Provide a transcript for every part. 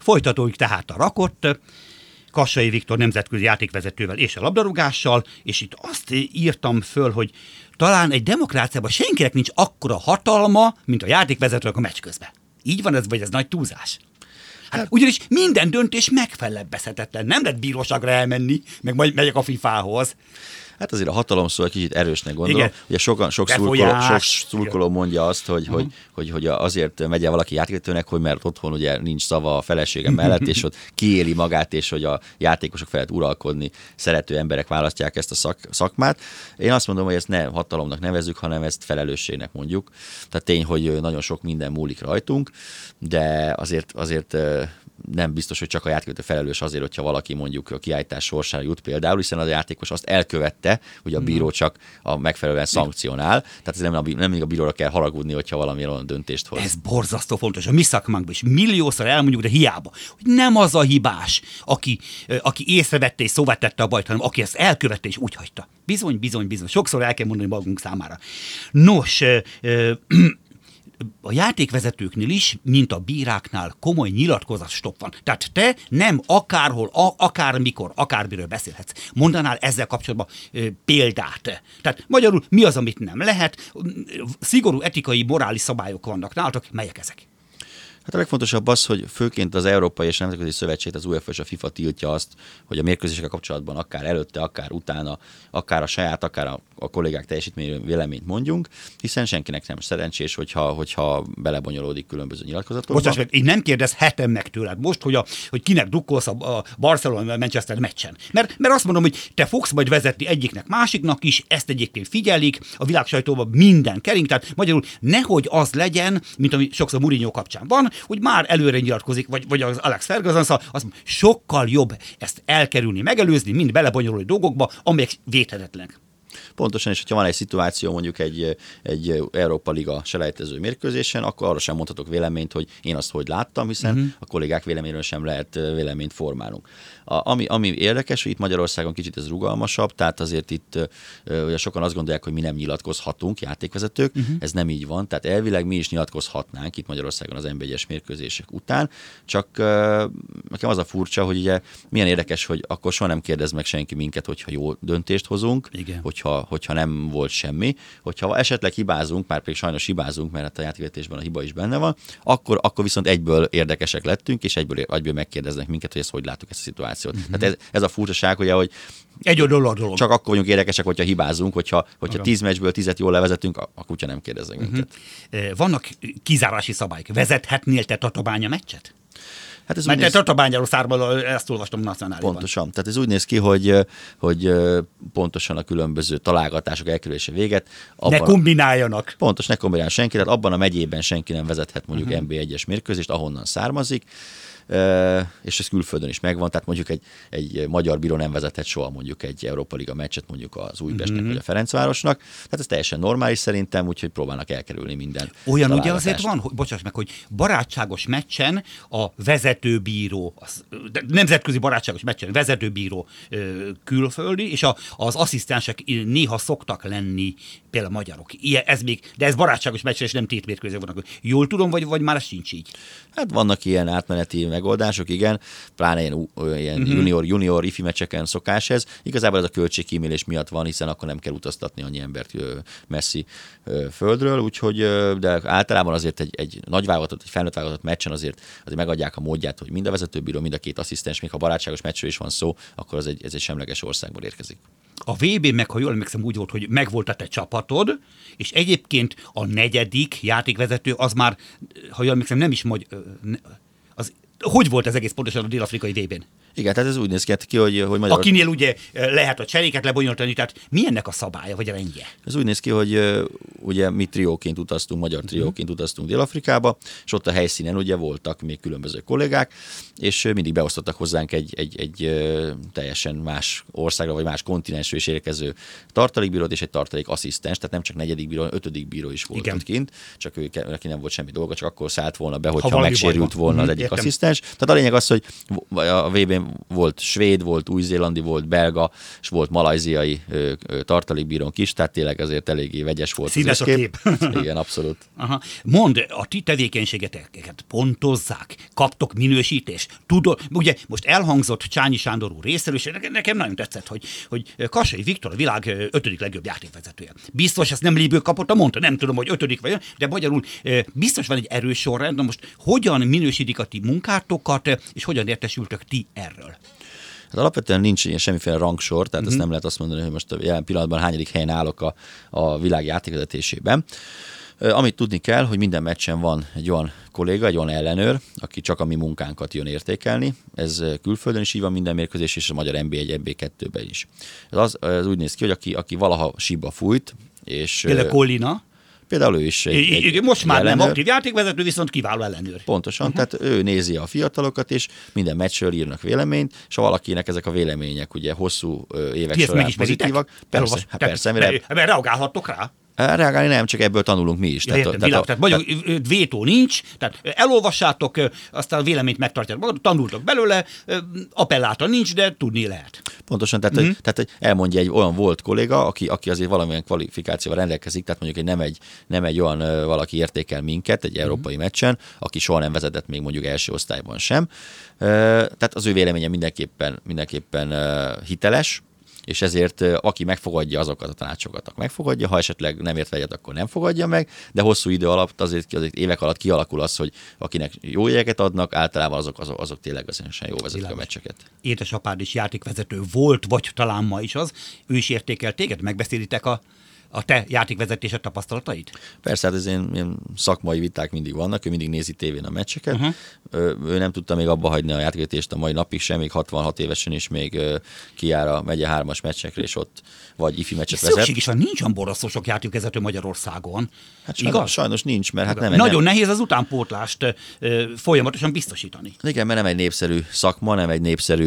Folytatódik tehát a rakott, Kassai Viktor nemzetközi játékvezetővel és a labdarúgással, és itt azt írtam föl, hogy talán egy demokráciában senkinek nincs akkora hatalma, mint a játékvezetőnek a meccs közben. Így van ez, vagy ez nagy túlzás? Hát, ugyanis minden döntés megfelebbezhetetlen. Nem lehet bíróságra elmenni, meg majd megyek a FIFA-hoz. Hát azért a hatalom szó egy kicsit erősnek gondolom. Igen. Ugye sok szurkoló mondja azt, hogy azért megy el valaki játékvezetőnek, hogy mert otthon ugye nincs szava a felesége mellett, és ott kiéli magát, és hogy a játékosok felett uralkodni szerető emberek választják ezt a szakmát. Én azt mondom, hogy ezt ne hatalomnak nevezzük, hanem ezt felelősségnek mondjuk. Tehát tény, hogy nagyon sok minden múlik rajtunk, de azért nem biztos, hogy csak a játékvezető felelős azért, hogyha valaki mondjuk a kiállítás sorsára jut például, hiszen az a játékos azt elkövette, hogy a bíró csak a megfelelően szankcionál. Tehát ez nem a bíróra kell haragudni, hogyha valami olyan döntést hoz. Ez borzasztó fontos. A mi szakmánkban is milliószor elmondjuk, de hiába, hogy nem az a hibás, aki észrevette és szóvá tette a bajt, hanem aki ezt elkövette és úgy hagyta. Bizony. Sokszor el kell mondani magunk számára. Nos, a játékvezetőknél is, mint a bíráknál komoly nyilatkozatstopp van. Tehát te nem akárhol, akármikor, akármiről beszélhetsz. Mondanál ezzel kapcsolatban példát. Tehát magyarul mi az, amit nem lehet? Szigorú etikai, morális szabályok vannak nálatok. Melyek ezek? Hát a legfontosabb az, hogy főként az Európai és Nemzetközi Szövetség, az UEFA és a FIFA tiltja azt, hogy a mérkőzésekkel kapcsolatban akár előtte, akár utána, akár a saját, akár a kollégák teljesítményéről véleményt mondjunk, hiszen senkinek nem szerencsés, hogyha belebonyolódik különböző nyilatkozatokba. Bocsáss meg, én nem kérdezhetem meg tőled most, hogy kinek drukkolsz a Barcelona-Manchester meccsen. Mert azt mondom, hogy te fogsz majd vezetni egyiknek, másiknak is, ezt egyébként figyelik, a világ sajtóban minden kering, tehát magyarul nehogy az legyen, mint ami sokszor Mourinho kapcsán van, hogy már előre nyilatkozik, vagy az Alex Ferguson, szóval az sokkal jobb ezt elkerülni, megelőzni, mind belebonyolulni dolgokba, amelyek védhetetlenek. Pontosan, és hogyha van egy szituáció mondjuk egy Európa Liga selejtező mérkőzésen, akkor arra sem mondhatok véleményt, hogy én azt hogy láttam, hiszen a kollégák véleményről sem lehet véleményt formálnunk. Ami érdekes, hogy itt Magyarországon kicsit ez rugalmasabb, tehát azért itt ugye sokan azt gondolják, hogy mi nem nyilatkozhatunk, játékvezetők, ez nem így van, tehát elvileg mi is nyilatkozhatnánk itt Magyarországon az NB1-es mérkőzések után, csak nekem az a furcsa, hogy ugye milyen érdekes, hogy akkor soha nem kérdez meg senki minket, hogyha jó döntést hozunk, hogyha nem volt semmi, hogyha esetleg hibázunk, már pedig sajnos hibázunk, mert a játékvezetésben a hiba is benne van, akkor viszont egyből érdekesek lettünk, és egyből megkérdeznek minket, hogy ezt hogy látjuk ezt a szituációt. Tehát ez a furcsaság, ugye, hogy egy dolog. Csak akkor vagyunk érdekesek, hogyha hibázunk, hogyha 10 meccsből 10-et jól levezetünk, a kutya nem kérdeznek minket. Vannak kizárási szabályok. Vezethetnél te Tatabánya meccset? Hát mert te Tatabányáról származol, ezt olvastam nacionáliban. Pontosan. Tehát ez úgy néz ki, hogy pontosan a különböző találgatások elkerülése véget. Ne kombináljanak. Pontos, ne kombináljon senki, tehát abban a megyében senki nem vezethet mondjuk NB1-es mérkőzést, ahonnan származik. És ez külföldön is megvan, tehát mondjuk egy magyar bíró nem vezethet soha mondjuk egy Európa Liga meccset mondjuk az Újpestnek vagy a Ferencvárosnak. Tehát ez teljesen normális szerintem, úgyhogy próbálnak elkerülni minden. Olyan ugye azért van, bocsáss meg, hogy barátságos meccsen a vezetőbíró, nemzetközi barátságos meccsen vezetőbíró külföldi, és az asszisztensek néha szoktak lenni például magyarok. De ez barátságos meccsen, és nem tétmérkőzők vannak. Jól tudom, vagy már ez sincs így? Hát vannak ilyen átmeneti megoldások, igen, pláne ilyen junior ifi meccseken szokás ez. Igazából ez a költségkímélés miatt van, hiszen akkor nem kell utaztatni annyi embert messzi földről, úgyhogy, de általában azért egy nagy válogatott, egy felnőtt válogatott meccsen azért megadják a módját, hogy mind a vezetőbíró, mind a két asszisztens, még ha barátságos meccsről is van szó, akkor ez egy semleges országból érkezik. A VB-n meg, ha jól emlékszem, úgy volt, hogy megvolt a te csapatod, és egyébként a negyedik játékvezető az már, ha jól emlékszem, nem is hogy volt ez egész pontosan a dél-afrikai VB-n? Igen, tehát ez úgy néz ki, hogy magyar... Akinél ugye lehet a cseréket lebonyolítani, tehát mi ennek a szabálya, vagy a rendje? Ez úgy néz ki, hogy ugye mi trióként utaztunk, magyar trióként utaztunk Dél-Afrikába, és ott a helyszínen ugye voltak még különböző kollégák, és mindig beosztottak hozzánk egy teljesen más országra, vagy más kontinensről is érkező tartalékbírót és egy tartalékasszisztens, tehát nem csak negyedik bíró, hanem ötödik bíró is volt ott kint, csak neki nem volt semmi dolga, csak akkor szállt volna be, hogyha megsérült volna az egyik asszisztens. Tehát a lényeg az, hogy a VB-n meccsén volt svéd, volt új-zélandi, volt belga, és volt malajziai tartalékbírónk is, tehát tényleg azért eléggé vegyes volt színes az a kép. Igen, abszolút. Aha. Mondd, a ti tevékenységeteket pontozzák, kaptok minősítést, tudod, ugye most elhangzott Csányi Sándor úr részéről, és nekem nagyon tetszett, hogy Kassai Viktor a világ 5. legjobb játékvezetője. Biztos ezt nem Léből kapott, mondta, nem tudom, hogy 5. vagy, de magyarul biztos van egy erős sorrend. Na most hogyan minősítik a ti munkátokat, és hogyan értesültök ti erről? Hát alapvetően nincs ilyen semmiféle rangsor, tehát ezt nem lehet azt mondani, hogy most a jelen pillanatban hányadik helyen állok a világ játékvezetésében. Amit tudni kell, hogy minden meccsen van egy olyan kolléga, egy olyan ellenőr, aki csak a mi munkánkat jön értékelni. Ez külföldön is így van minden mérkőzés, és a magyar NB1, NB2-ben is. Ez úgy néz ki, hogy aki valaha síba fújt, és... Például Collina. Például ő is most már ellenőr. Nem aktív játékvezető, viszont kiváló ellenőr. Pontosan, tehát ő nézi a fiatalokat, és minden meccsről írnak véleményt, és ha valakinek ezek a vélemények ugye hosszú évek során pozitívak, persze, mert reagálhattok rá. Reagálni nem, csak ebből tanulunk mi is. Tehát vétó nincs, tehát elolvassátok, aztán a véleményt megtartjátok magad, tanultok belőle, appelláta nincs, de tudni lehet. Pontosan, tehát elmondja egy olyan volt kolléga, aki azért valamilyen kvalifikációval rendelkezik, tehát mondjuk, hogy nem egy olyan valaki értékel minket egy európai meccsen, aki soha nem vezetett még mondjuk első osztályban sem. Tehát az ő véleménye mindenképpen hiteles, és ezért aki megfogadja azokat a tanácsokat, megfogadja, ha esetleg nem ért egyet, akkor nem fogadja meg, de hosszú idő alatt, azért évek alatt kialakul az, hogy akinek jó jegyeket adnak, általában azok tényleg azért jó vezetik a meccseket. Édesapád is játékvezető volt, vagy talán ma is az, ő is értékel téged, megbeszélitek a te játékvezetésed tapasztalatait? Persze, hát ez ilyen szakmai viták mindig vannak, ő mindig nézi tévén a meccseket. Ő nem tudta még abba hagyni a játékvezetést a mai napig sem, még 66 évesen is még kijár a megye 3-as meccsekre, és ott vagy ifi meccset vezet. Szükség is van, nincs olyan borzasztó sok játékvezető Magyarországon. Hát sajnos nincs, mert hát nem. Nagyon nehéz az utánpótlást folyamatosan biztosítani. Igen, mert nem egy népszerű szakma, nem egy népszerű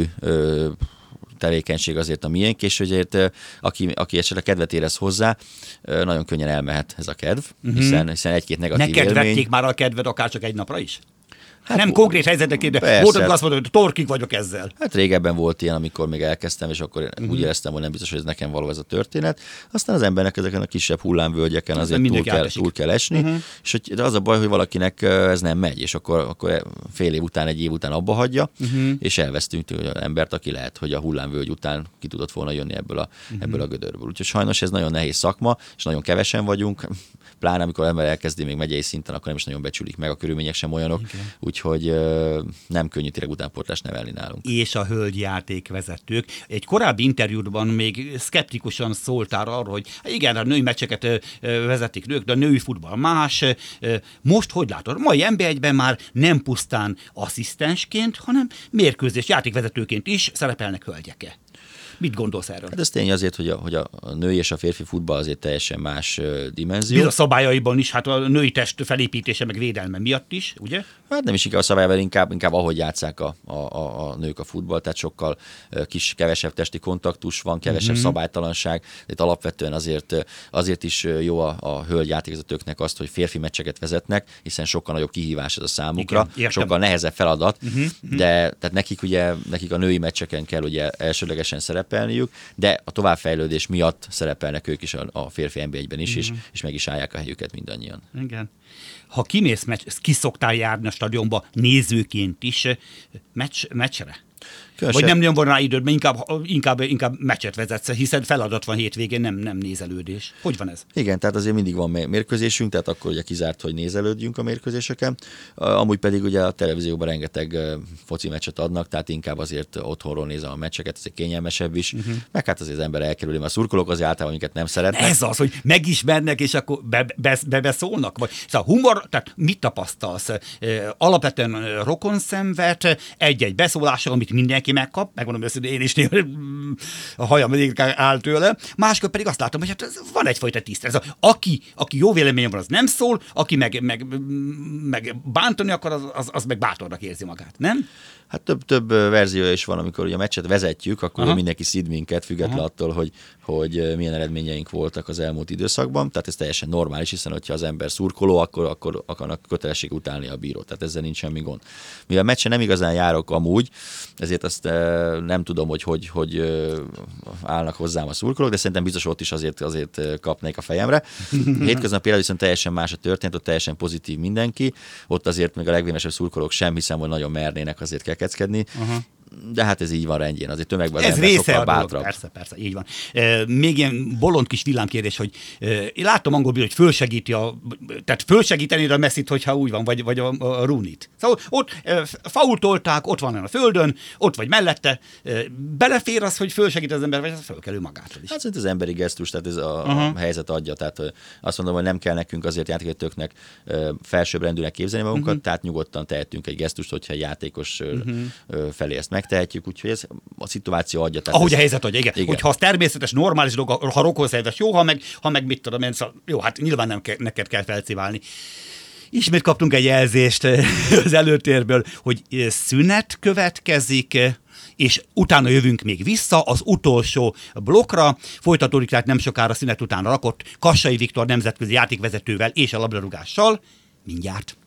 tevékenység azért a miénk, és azért aki esetleg kedvet érez hozzá, nagyon könnyen elmehet ez a kedv, hiszen egy-két negatív élmény. Neked vették már a kedved akár csak egy napra is? Hát nem konkrét helyzetek, de volt, amikor azt mondod, hogy torkig vagyok ezzel. Hát régebben volt ilyen, amikor még elkezdtem, és akkor úgy éreztem, hogy nem biztos, hogy ez nekem való ez a történet. Aztán az embernek ezeken a kisebb hullámvölgyeken azért túl kell esni, és hogy az a baj, hogy valakinek ez nem megy, és akkor fél év után, egy év után abba hagyja, és elvesztünk az embert, aki lehet, hogy a hullámvölgy után ki tudott volna jönni ebből a gödörből. Úgyhogy sajnos ez nagyon nehéz szakma, és nagyon kevesen vagyunk. Pláne amikor ember elkezdi még megyei szinten, akkor nem is nagyon becsülik meg, a körülmények sem olyanok, úgyhogy nem könnyű tényleg utánpótlást nevelni nálunk. És a hölgyjátékvezetők. Egy korábbi interjúban még szkeptikusan szóltál arról, hogy igen, a női meccseket vezetik nők, de a női futball más. Most hogy látod? Mai NB1-ben már nem pusztán asszisztensként, hanem mérkőzés játékvezetőként is szerepelnek hölgyek. Mit gondolsz erről? Hát ez tény azért, hogy a női és a férfi futball azért teljesen más dimenzió. Biz a szabályaiban is, hát a női test felépítése meg védelme miatt is, ugye? Hát nem is inkább a szabályban, inkább ahogy játsszák a nők a futball, tehát sokkal kevesebb testi kontaktus van, kevesebb szabálytalanság, de alapvetően azért is jó a hölgy játékvezetőknek azt, hogy férfi meccseket vezetnek, hiszen sokkal nagyobb kihívás ez a számukra, sokkal nehezebb feladat, de tehát nekik a női meccseken kell ugye elsődlegesen szerepelniük, de a továbbfejlődés miatt szerepelnek ők is a férfi NB1-ben is, és meg is állják a helyüket mindannyian. Igen. Ha kimész, ki szoktál járni a stadionba nézőként is meccsre? Vagy nem nagyon van rá időd, mert inkább meccset vezetsz, hiszen feladat van hétvégén, nem nézelődés. Hogy van ez? Igen, tehát azért mindig van mérkőzésünk, tehát akkor ugye kizárt, hogy nézelődjünk a mérkőzéseken. Amúgy pedig ugye a televízióban rengeteg foci meccset adnak, tehát inkább azért otthonról nézem a meccseket, ez egy kényelmesebb is. Meg hát azért az ember elkerüli, mert a szurkolók azért általában minket nem szeretnek. Ez az, hogy megismernek, és akkor bebeszólnak? Vagy szóval humor, tehát mit tapasztalsz? Alapvetően rokonszenvet, egy-egy beszólással, amit mindenki megkap, megmondom őszintén, én is néha a hajam áll tőle. Máskor pedig azt látom, hogy hát van egyfajta tisztelet. Aki jó véleményem van, az nem szól, aki meg bántani akar, az meg bátornak érzi magát, nem? Hát több verziója is van, amikor ugye a meccset vezetjük, akkor mindenki szid minket, független attól, hogy milyen eredményeink voltak az elmúlt időszakban. Tehát ez teljesen normális, hiszen hogyha az ember szurkoló, akkor akarnak kötelesség utálni a bírót. Tehát ezzel nincs semmi gond. Mivel a meccsen nem igazán járok amúgy, ezért azt nem tudom, hogy állnak hozzám a szurkolók, de szerintem biztos ott is azért kapnék a fejemre. Hétköznap például viszont teljesen más a történet, ott teljesen pozitív mindenki, ott azért még a legvémesebb szurkolók sem hiszem, hogy nagyon mernének azért kekeckedni. De hát ez így van rendjén, azért tömegben az ez ember része sokkal a dolog, bátrabb. persze, így van. Még ilyen bolond kis villámkérdés, hogy én láttam angolból, hogy tehát fölsegíteni a Messit, hogyha úgy van, vagy a Rooney-t. Szóval ott faultolták, ott van a földön, ott vagy mellette, belefér az, hogy fölsegít az ember, vagy az fölkelő magától is. Hát szerintem az emberi gesztus, tehát ez a helyzet adja, tehát azt mondom, hogy nem kell nekünk azért játékvezetőknek felsőbbrendűnek képzelni magunkat, tehát nyugodtan tehetünk egy gesztust, hogyha egy játékos felé ezt megtehetjük, úgyhogy ez a szituáció adja. Ahogy a helyzet adja, igen. Hogyha az természetes, normális dolog, ha rokonszerves, jó, ha meg mit tudom én, szóval, jó, hát nyilván neked kell felciválni. Ismét kaptunk egy jelzést az előtérből, hogy szünet következik, és utána jövünk még vissza az utolsó blokkra. Folytatódik tehát nem sokára szünet után rakott Kassai Viktor nemzetközi játékvezetővel és a labdarúgással. Mindjárt.